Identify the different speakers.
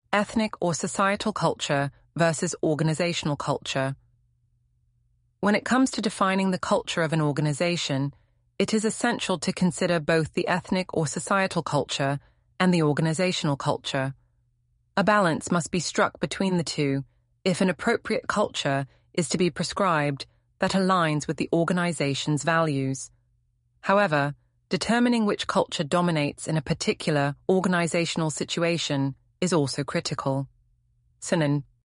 Speaker 1: ethnic or societal culture versus organizational culture. When it comes to defining the culture of an organization, it is essential to consider both the ethnic or societal culture and the organizational culture. A balance must be struck between the two if an appropriate culture is to be prescribed that aligns with the organization's values. However, determining which culture dominates in a particular organizational situation is also critical. Synonym